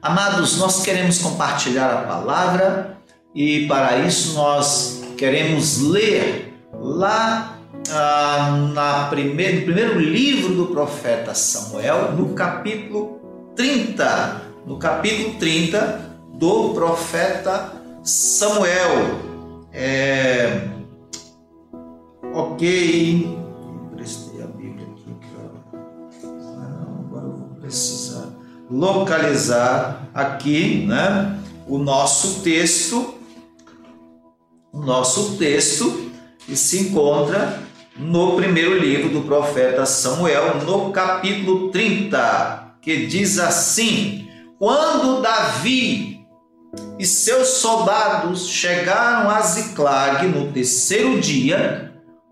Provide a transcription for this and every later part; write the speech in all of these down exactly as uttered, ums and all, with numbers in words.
Amados, nós queremos compartilhar a palavra e para isso nós queremos ler lá ah, na primeir, no primeiro livro do profeta Samuel, no capítulo trinta, no capítulo trinta do profeta Samuel. É, ok, prestei a Bíblia aqui para. Não, agora eu vou precisar localizar aqui, né, o nosso texto, o nosso texto que se encontra no primeiro livro do profeta Samuel, no capítulo trinta, que diz assim: quando Davi e seus soldados chegaram a Ziclag no terceiro dia,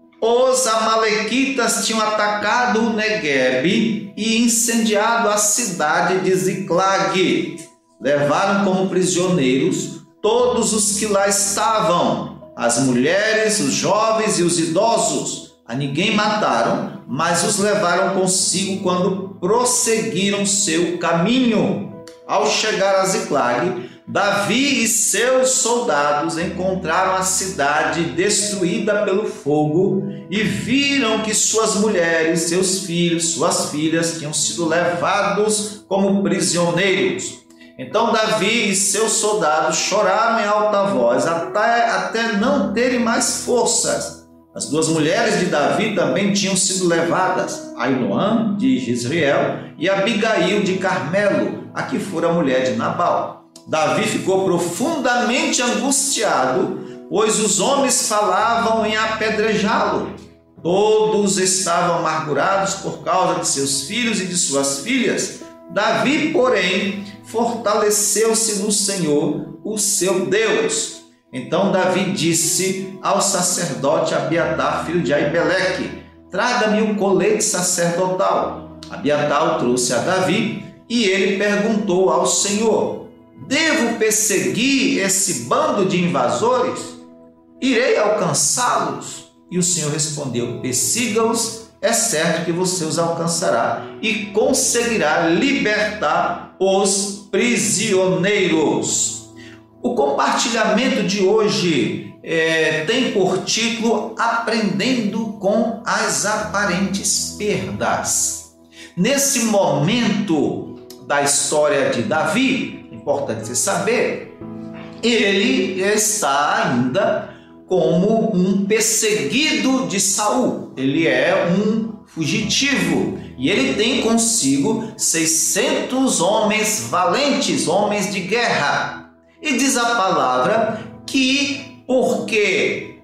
os amalequitas tinham atacado o Neguebe e incendiado a cidade de Ziclag. Levaram como prisioneiros todos os que lá estavam, as mulheres, os jovens e os idosos. A ninguém mataram, mas os levaram consigo quando prosseguiram seu caminho. Ao chegar a Ziclag, Davi e seus soldados encontraram a cidade destruída pelo fogo e viram que suas mulheres, seus filhos, suas filhas tinham sido levados como prisioneiros. Então Davi e seus soldados choraram em alta voz até, até não terem mais forças. As duas mulheres de Davi também tinham sido levadas, Ainoã de Jezreel e Abigail de Carmelo, a que fora mulher de Nabal. Davi ficou profundamente angustiado, pois os homens falavam em apedrejá-lo. Todos estavam amargurados por causa de seus filhos e de suas filhas. Davi, porém, fortaleceu-se no Senhor, o seu Deus. Então Davi disse ao sacerdote Abiatar, filho de Aimeleque: traga-me o colete sacerdotal. Abiatar o trouxe a Davi e ele perguntou ao Senhor: devo perseguir esse bando de invasores? Irei alcançá-los? E o Senhor respondeu: persiga-os, é certo que você os alcançará e conseguirá libertar os prisioneiros. O compartilhamento de hoje é, tem por título Aprendendo com as Aparentes Perdas. Nesse momento da história de Davi, importante você saber, ele está ainda como um perseguido de Saul. Ele é um fugitivo e ele tem consigo seiscentos homens valentes, homens de guerra. E diz a palavra que porque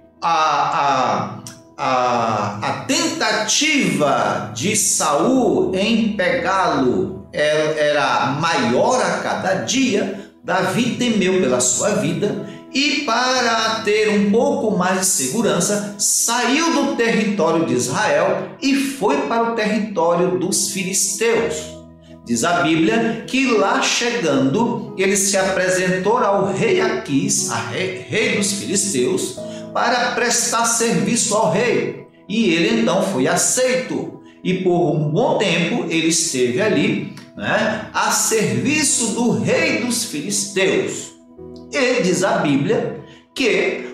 a, a, a, a tentativa de Saul em pegá-lo era maior a cada dia, Davi temeu pela sua vida e, para ter um pouco mais de segurança, saiu do território de Israel e foi para o território dos filisteus. Diz a Bíblia que lá chegando, ele se apresentou ao rei Aquis, a rei, rei dos filisteus, para prestar serviço ao rei. E ele então foi aceito. E por um bom tempo ele esteve ali, né, a serviço do rei dos filisteus. E diz a Bíblia que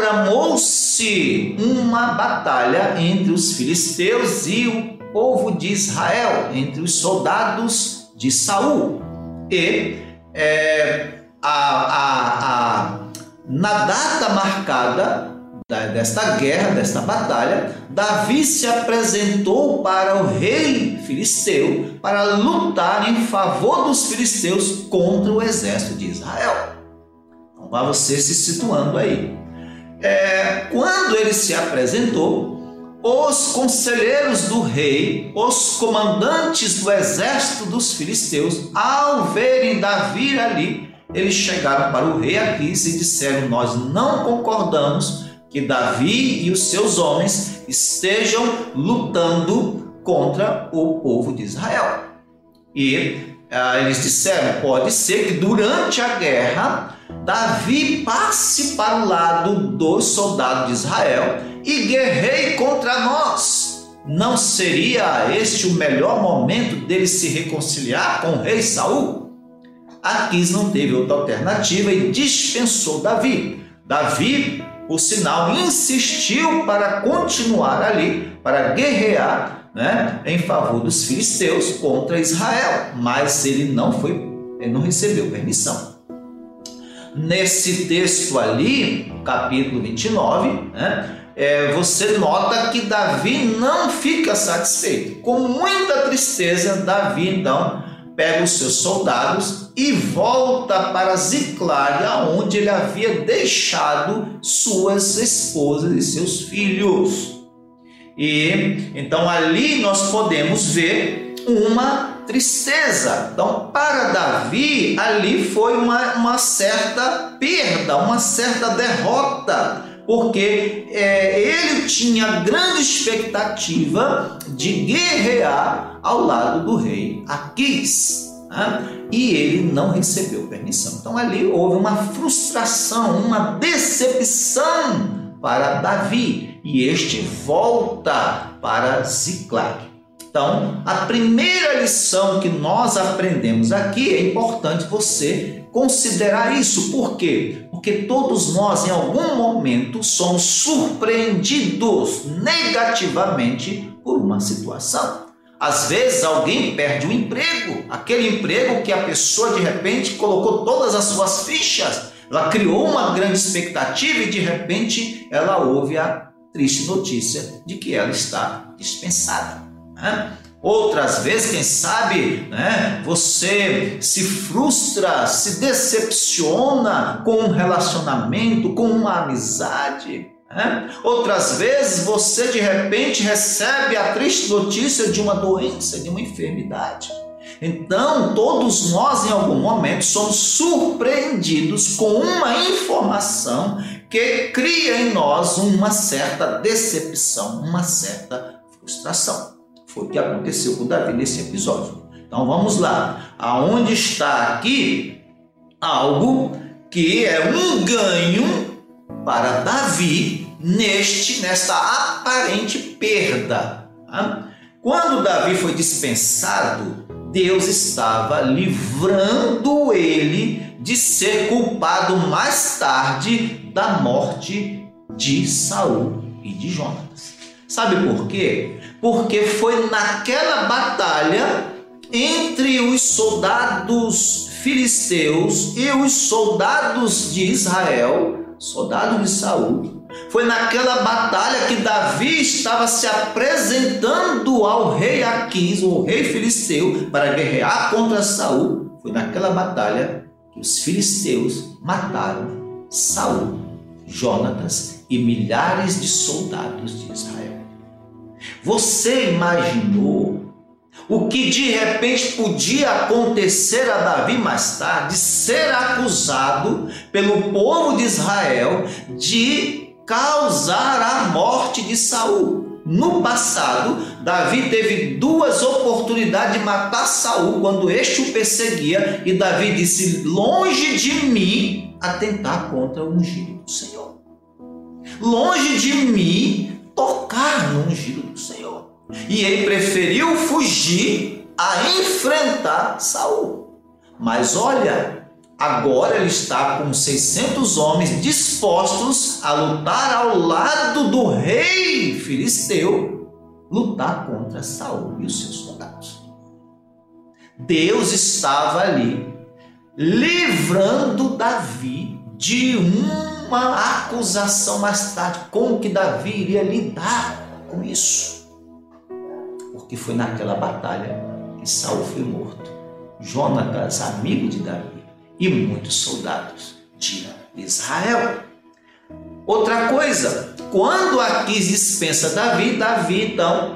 programou-se uma batalha entre os filisteus e o povo de Israel, entre os soldados de Saul. E é, a, a, a, na data marcada da, desta guerra, desta batalha, Davi se apresentou para o rei filisteu para lutar em favor dos filisteus contra o exército de Israel. Então, para você se situando aí. É, quando ele se apresentou, os conselheiros do rei, os comandantes do exército dos filisteus, ao verem Davi ali, eles chegaram para o rei Aquis e disseram: nós não concordamos que Davi e os seus homens estejam lutando contra o povo de Israel. E ah, eles disseram: pode ser que durante a guerra Davi passe para o lado dos soldados de Israel e guerreie contra nós. Não seria este o melhor momento dele se reconciliar com o rei Saul? Aquis não teve outra alternativa e dispensou Davi. Davi, por sinal, insistiu para continuar ali, para guerrear, né, em favor dos filisteus contra Israel, mas ele não foi, ele não recebeu permissão. Nesse texto ali, capítulo vinte e nove, né, é, você nota que Davi não fica satisfeito. Com muita tristeza, Davi então pega os seus soldados e volta para Ziclag, onde ele havia deixado suas esposas e seus filhos. E então ali nós podemos ver uma tristeza. Então, para Davi, ali foi uma, uma certa perda, uma certa derrota, porque é, ele tinha grande expectativa de guerrear ao lado do rei Aquis, né? E ele não recebeu permissão. Então ali houve uma frustração, uma decepção para Davi, e este volta para Ziclag. Então, a primeira lição que nós aprendemos aqui, é importante você considerar isso. Por quê? Porque todos nós, em algum momento, somos surpreendidos negativamente por uma situação. Às vezes, alguém perde um emprego, aquele emprego que a pessoa, de repente, colocou todas as suas fichas, ela criou uma grande expectativa e, de repente, ela ouve a triste notícia de que ela está dispensada. Né? Outras vezes, quem sabe, né, você se frustra, se decepciona com um relacionamento, com uma amizade. Né? Outras vezes você de repente recebe a triste notícia de uma doença, de uma enfermidade. Então, todos nós, em algum momento, somos surpreendidos com uma informação que cria em nós uma certa decepção, uma certa frustração. Foi o que aconteceu com Davi nesse episódio. Então vamos lá. Aonde está aqui algo que é um ganho para Davi neste, nesta aparente perda. Quando Davi foi dispensado, Deus estava livrando ele de ser culpado mais tarde da morte de Saul e de Jonatas. Sabe por quê? Porque foi naquela batalha entre os soldados filisteus e os soldados de Israel, soldados de Saul, foi naquela batalha que Davi estava se apresentando ao rei Aquis, o rei filisteu, para guerrear contra Saul. Foi naquela batalha que os filisteus mataram Saul, Jonatas e milhares de soldados de Israel. Você imaginou o que de repente podia acontecer a Davi mais tarde, ser acusado pelo povo de Israel de causar a morte de Saul? No passado, Davi teve duas oportunidades de matar Saul quando este o perseguia, e Davi disse: longe de mim atentar contra o ungido do Senhor. Longe de mim tocar no ungido do Senhor. E ele preferiu fugir a enfrentar Saul. Mas olha, agora ele está com seiscentos homens dispostos a lutar ao lado do rei filisteu, lutar contra Saul e os seus soldados. Deus estava ali livrando Davi de uma acusação mais tarde. Como que Davi iria lidar com isso? Porque foi naquela batalha que Saul foi morto, Jonatas, amigo de Davi, e muitos soldados de Israel. Outra coisa, quando Aquis dispensa Davi, Davi então,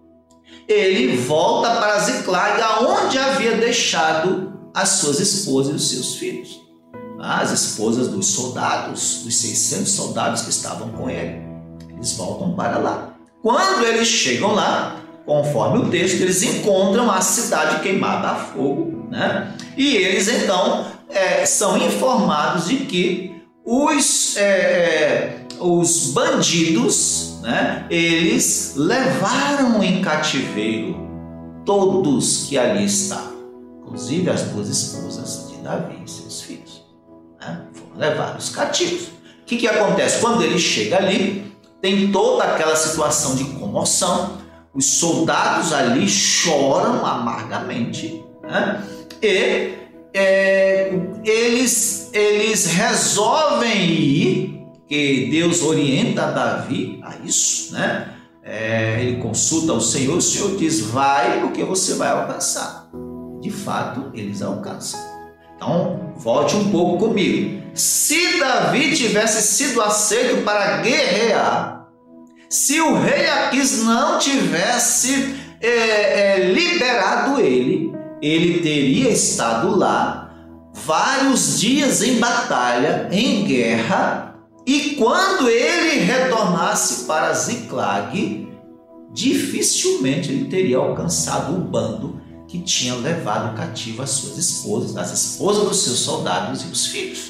ele volta para Ziclag, aonde havia deixado as suas esposas e os seus filhos. As esposas dos soldados, dos seiscentos soldados que estavam com ele. Eles voltam para lá. Quando eles chegam lá, conforme o texto, eles encontram a cidade queimada a fogo, né? E eles então é, são informados de que os, é, é, os bandidos, né, eles levaram em cativeiro todos que ali estavam. inclusive as duas esposas de Davi e seus filhos, né? Foram levados cativos. O que, que acontece? Quando ele chega ali, tem toda aquela situação de comoção, os soldados ali choram amargamente, né? E é, eles, eles resolvem ir, que Deus orienta Davi a isso, né? É, ele consulta o Senhor, o Senhor diz, vai, porque você vai alcançar. De fato, eles alcançam. Então, volte um pouco comigo. Se Davi tivesse sido aceito para guerrear, se o rei Aquis não tivesse é, é, liberado ele, ele teria estado lá vários dias em batalha, em guerra, e quando ele retornasse para Ziclag, dificilmente ele teria alcançado o bando que tinha levado cativo as suas esposas, as esposas dos seus soldados e os filhos.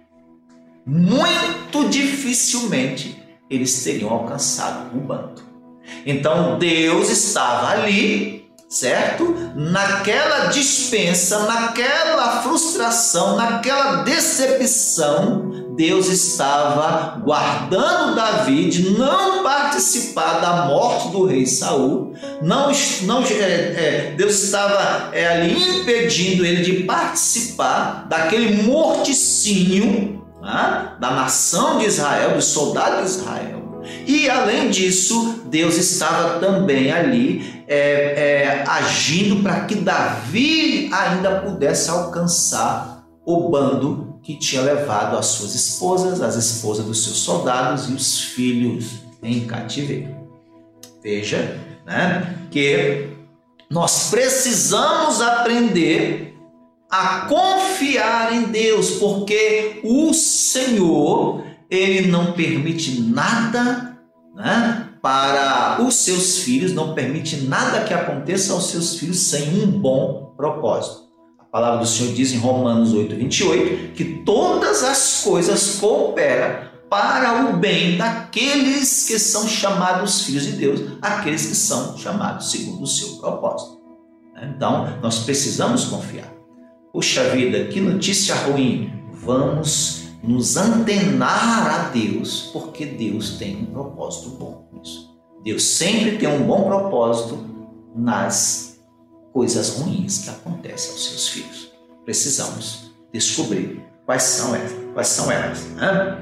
Muito dificilmente eles teriam alcançado o bando. Então Deus estava ali, certo? Naquela dispensa, naquela frustração, naquela decepção, Deus estava guardando Davi de não participar da morte do rei Saul. Não, não, é, é, Deus estava é, ali impedindo ele de participar daquele morticínio, né, da nação de Israel, dos soldados de Israel. E além disso, Deus estava também ali é, é, agindo para que Davi ainda pudesse alcançar o bando que tinha levado as suas esposas, as esposas dos seus soldados e os filhos em cativeiro. Veja, né, que nós precisamos aprender a confiar em Deus, porque o Senhor, Ele não permite nada, né, para os seus filhos, não permite nada que aconteça aos seus filhos sem um bom propósito. A palavra do Senhor diz em Romanos oito, vinte e oito, que todas as coisas cooperam para o bem daqueles que são chamados filhos de Deus, aqueles que são chamados segundo o seu propósito. Então, nós precisamos confiar. Puxa vida, que notícia ruim! Vamos nos antenar a Deus, porque Deus tem um propósito bom nisso. Deus sempre tem um bom propósito nas coisas ruins que acontecem aos seus filhos. Precisamos descobrir quais são elas. Quais são elas, né?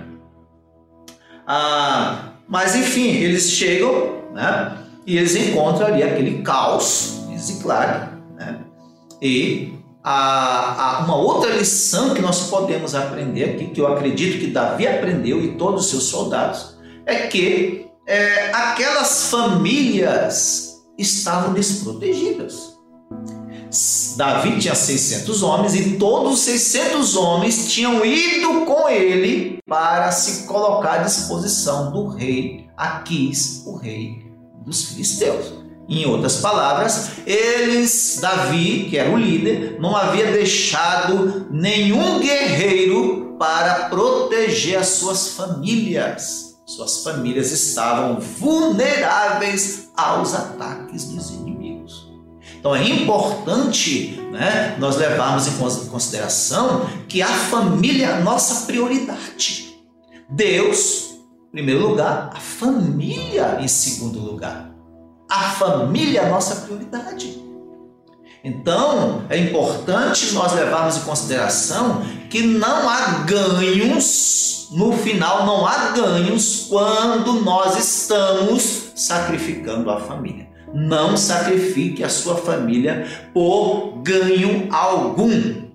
Ah, mas enfim, eles chegam, né, e eles encontram ali aquele caos de Ziclag, né? E a, a, uma outra lição que nós podemos aprender aqui, que eu acredito que Davi aprendeu e todos os seus soldados, é que é, aquelas famílias estavam desprotegidas. Davi tinha seiscentos homens e todos os seiscentos homens tinham ido com ele para se colocar à disposição do rei Aquis, o rei dos filisteus. Em outras palavras, eles, Davi, que era o líder, não havia deixado nenhum guerreiro para proteger as suas famílias. Suas famílias estavam vulneráveis aos ataques dos inimigos. Então é importante, né, nós levarmos em consideração que a família é a nossa prioridade. Deus, em primeiro lugar, a família em segundo lugar. A família é a nossa prioridade. Então é importante nós levarmos em consideração que não há ganhos, no final não há ganhos quando nós estamos sacrificando a família. Não sacrifique a sua família por ganho algum.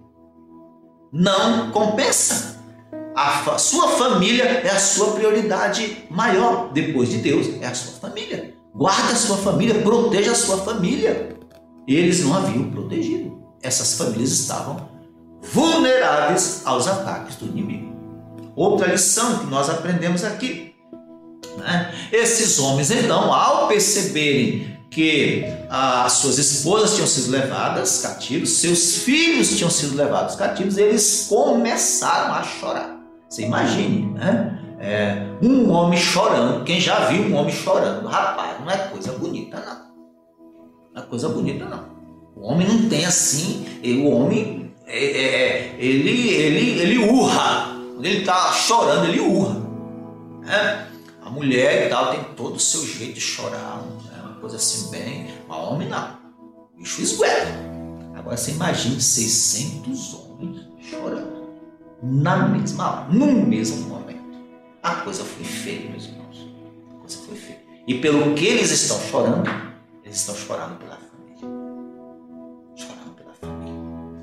Não compensa. A sua família é a sua prioridade maior. Depois de Deus, é a sua família. Guarda a sua família, proteja a sua família. Eles não haviam protegido. Essas famílias estavam vulneráveis aos ataques do inimigo. Outra lição que nós aprendemos aqui, né? Esses homens, então, ao perceberem que as suas esposas tinham sido levadas cativos, seus filhos tinham sido levados cativos, eles começaram a chorar. Você imagine, né? É, um homem chorando. Quem já viu um homem chorando? Rapaz, não é coisa bonita, não. Não é coisa bonita, não. O homem não tem assim, o homem, é, é, ele, ele, ele urra, quando ele está chorando, ele urra. Né? A mulher e tal tem todo o seu jeito de chorar, né? Uma coisa assim bem, mas o homem não, o bicho esguela. Agora você imagine seiscentos homens chorando, na mesma hora, no mesmo momento. A coisa foi feia, meus irmãos, a coisa foi feia. E pelo que eles estão chorando, eles estão chorando pela família. Chorando pela família.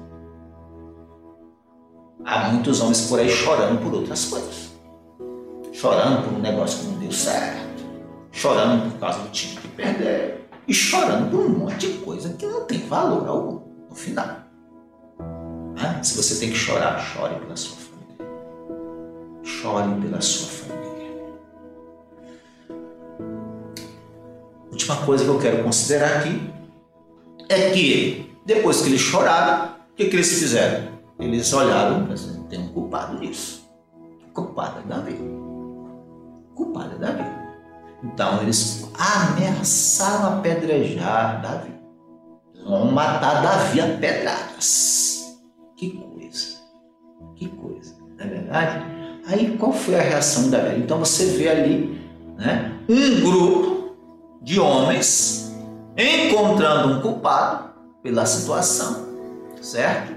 Há muitos homens por aí chorando por outras coisas. Chorando por um negócio que não deu certo. Chorando por causa do time que perdeu. E chorando por um monte de coisa que não tem valor algum no final. Né? Se você tem que chorar, chore pela sua família. Chore pela sua família. Última coisa que eu quero considerar aqui é que depois que eles choraram, o que, que eles fizeram? Eles olharam, tem um culpado nisso. O culpado é Davi. O culpado é Davi. Então eles ameaçaram apedrejar Davi. Eles vão matar Davi a pedradas. Que coisa. Que coisa. Não é verdade? Aí qual foi a reação de Davi? Então você vê ali, né, um grupo de homens encontrando um culpado pela situação, certo?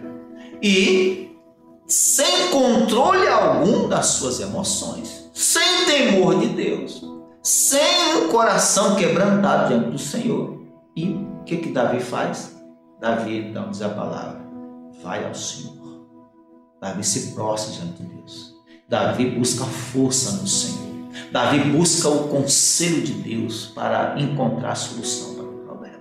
E sem controle algum das suas emoções, sem temor de Deus, sem um coração quebrantado diante do Senhor. E o que que Davi faz? Davi então diz a palavra, vai ao Senhor. Davi se prostra diante de Deus. Davi busca força no Senhor. Davi busca o conselho de Deus para encontrar a solução para o problema.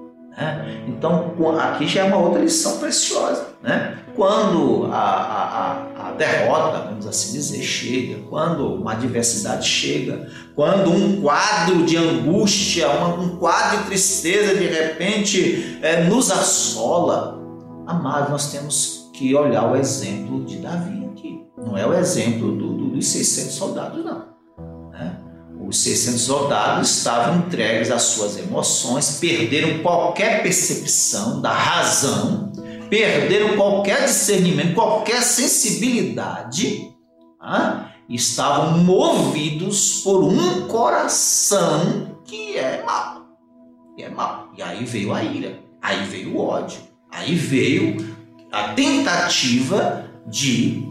Né? Então, aqui já é uma outra lição preciosa. Né? Quando a, a, a derrota, vamos assim dizer, chega, quando uma adversidade chega, quando um quadro de angústia, um quadro de tristeza, de repente, é, nos assola, amados, nós temos que olhar o exemplo de Davi aqui. Não é o exemplo do, do, dos seiscentos soldados, não. Os seiscentos soldados estavam entregues às suas emoções, perderam qualquer percepção da razão, perderam qualquer discernimento, qualquer sensibilidade, tá? E estavam movidos por um coração que é mau. Que é mau. E aí veio a ira, aí veio o ódio, aí veio a tentativa de,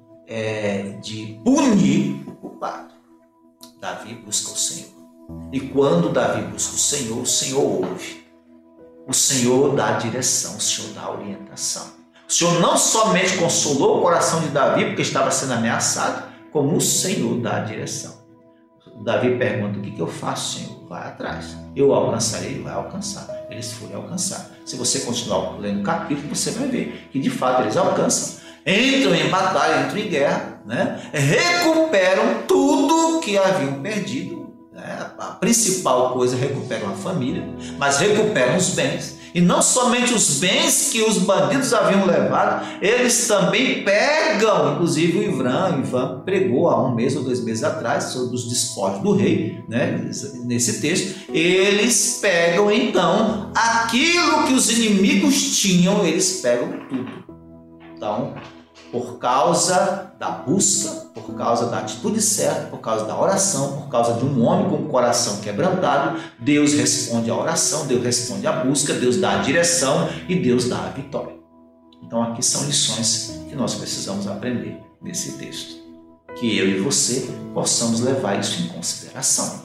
é, de punir o culpado. Davi busca o Senhor. E quando Davi busca o Senhor, o Senhor ouve. O Senhor dá a direção, o Senhor dá a orientação. O Senhor não somente consolou o coração de Davi porque estava sendo ameaçado, como o Senhor dá a direção. Davi pergunta, o que, que eu faço, Senhor? Vai atrás. Eu alcançarei, ele vai alcançar. Eles foram alcançar. Se você continuar lendo o capítulo, você vai ver que de fato eles alcançam. Entram em batalha, entram em guerra, né? Recuperam tudo que haviam perdido. Né? A principal coisa, recuperam a família, mas recuperam os bens. E não somente os bens que os bandidos haviam levado, eles também pegam, inclusive o Ivan, o Ivan pregou há um mês ou dois meses atrás sobre os despojos do rei, né? Nesse texto, eles pegam então aquilo que os inimigos tinham, eles pegam tudo. Então, por causa da busca, por causa da atitude certa, por causa da oração, por causa de um homem com o coração quebrantado, Deus responde à oração, Deus responde à busca, Deus dá a direção e Deus dá a vitória. Então aqui são lições que nós precisamos aprender nesse texto. Que eu e você possamos levar isso em consideração.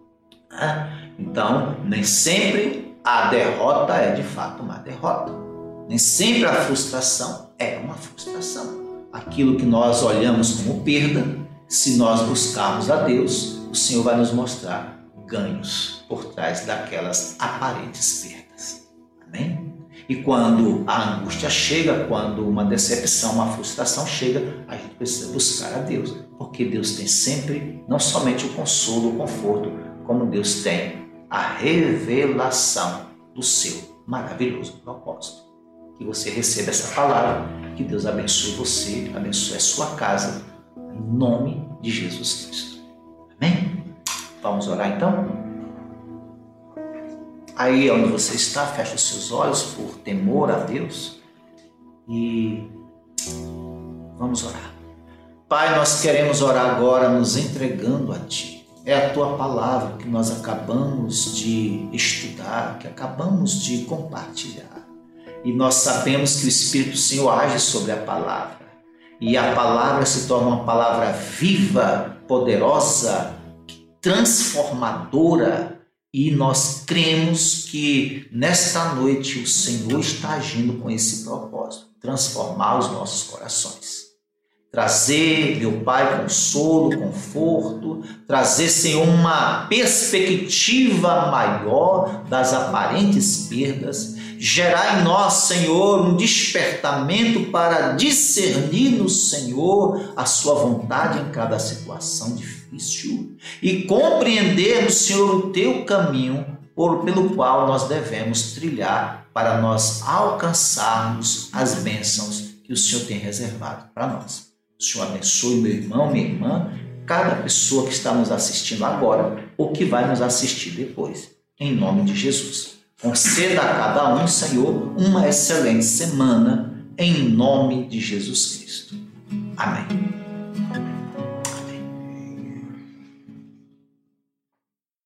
Então, nem sempre a derrota é de fato uma derrota. Nem sempre a frustração é uma frustração. Aquilo que nós olhamos como perda, se nós buscarmos a Deus, o Senhor vai nos mostrar ganhos por trás daquelas aparentes perdas. Amém? E quando a angústia chega, quando uma decepção, uma frustração chega, a gente precisa buscar a Deus, porque Deus tem sempre, não somente o consolo, o conforto, como Deus tem a revelação do seu maravilhoso propósito. Que você receba essa palavra, que Deus abençoe você, abençoe a sua casa, em nome de Jesus Cristo. Amém? Vamos orar então? Aí onde você está, feche os seus olhos por temor a Deus e vamos orar. Pai, nós queremos orar agora nos entregando a Ti. É a Tua palavra que nós acabamos de estudar, que acabamos de compartilhar. E nós sabemos que o Espírito do Senhor age sobre a palavra. E a palavra se torna uma palavra viva, poderosa, transformadora. E nós cremos que nesta noite o Senhor está agindo com esse propósito, transformar os nossos corações. Trazer, meu Pai, consolo, conforto, trazer, Senhor, uma perspectiva maior das aparentes perdas, gerar em nós, Senhor, um despertamento para discernir no Senhor a sua vontade em cada situação difícil e compreender, Senhor, o Teu caminho por, pelo qual nós devemos trilhar para nós alcançarmos as bênçãos que o Senhor tem reservado para nós. O Senhor abençoe meu irmão, minha irmã, cada pessoa que está nos assistindo agora ou que vai nos assistir depois. Em nome de Jesus. Conceda a cada um, Senhor, uma excelente semana, em nome de Jesus Cristo. Amém.